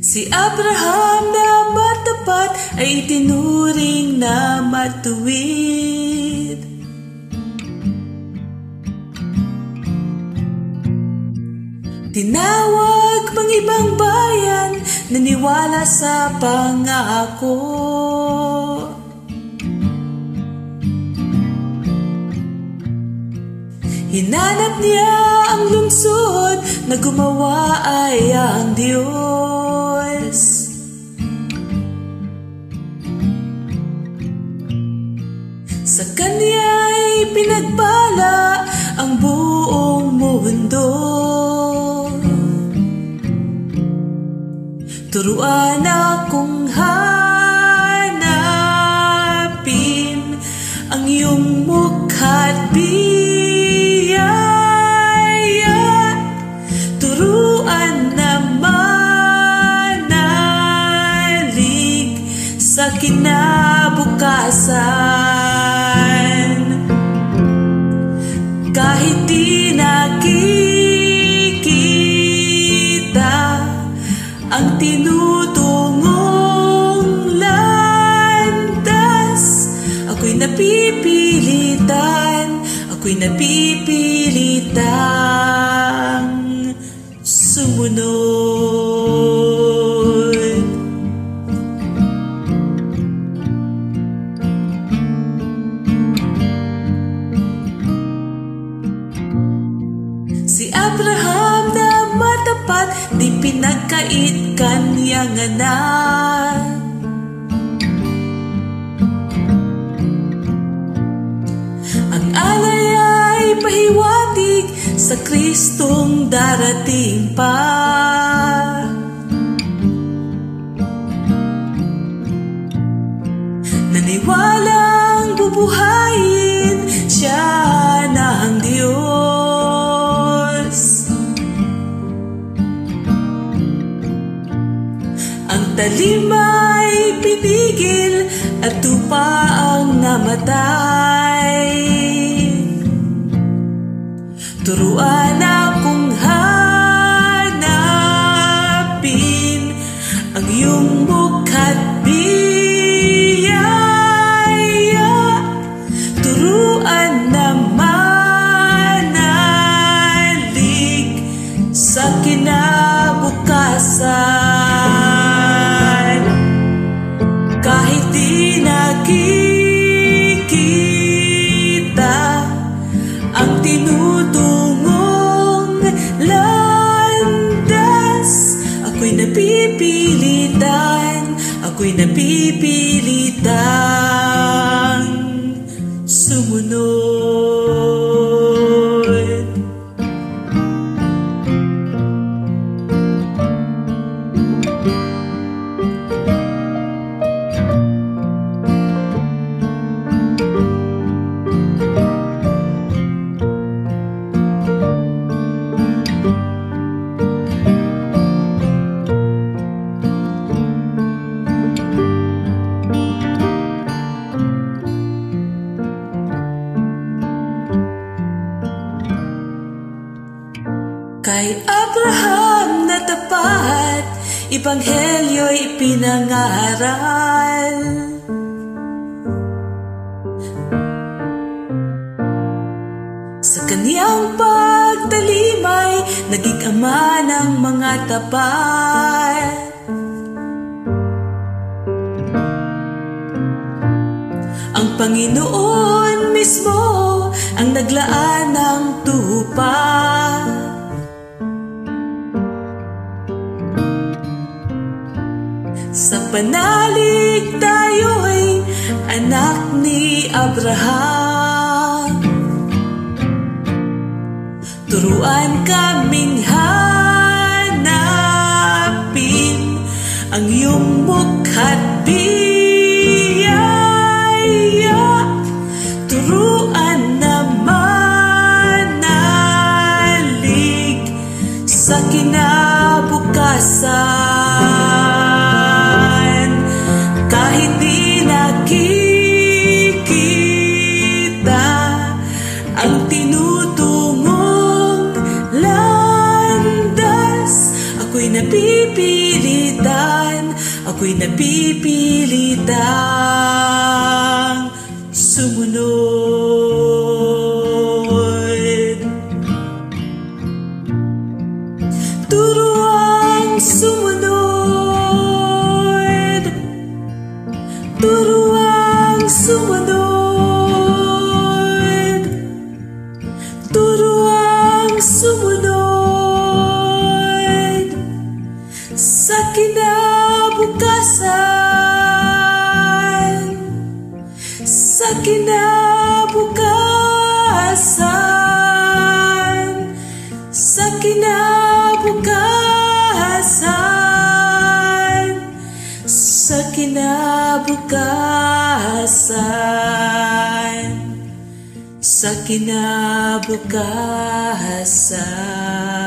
Si Abraham na matapat ay tinuring na matuwid. Tinawag pang ibang bayan, naniwala sa pangako. Hinanap niya ang lungsod na gumawa ay ang Diyos. Sa Kanya'y pinagpala ang buong mundo. Turuan akong hanapin ang iyong mukha't biyaya. Turuan na manalig sa kinabukasan. Kahit di nakikita ang tinutungong landas, ako'y napipilitang sumunod. Si Abraham na matapat, di pinagkait kanyang anak. Ang alay ay pahiwatig sa Kristong darating pa. Naniwalang bubuhayin siya ng Diyos. Ang talim ay pinigil at tupa ang namatay. Turuan akong hanapin ang iyong mukha't biyaya. Turuan na manalig sa kinabukasan. Kahit di nakikita ang tinutungong landas, ako'y napipilitang sumunod. Kay Abraham na tapat, Ebanghelyo'y pinangaral. Sa kaniyang pagtalimay, naging ama ng mga tapat. Ang Panginoon mismo ang naglaan ng tupa. Sa panalig tayo'y anak ni Abraham. Turuan kaming hanapin ang iyong mukha't biyaya. Turuan na manalig sa kinabukasan. Kahit di nakikita ang tinutungong landas, ako'y napipilitang ako'y napipilitang sumunod. Turuang sumunod, turuang sumunod, turuang sumunod sa kinabukasan, sa kinabukasan, sa kinabukasan, sa kinabukasan, sa kinabukasan.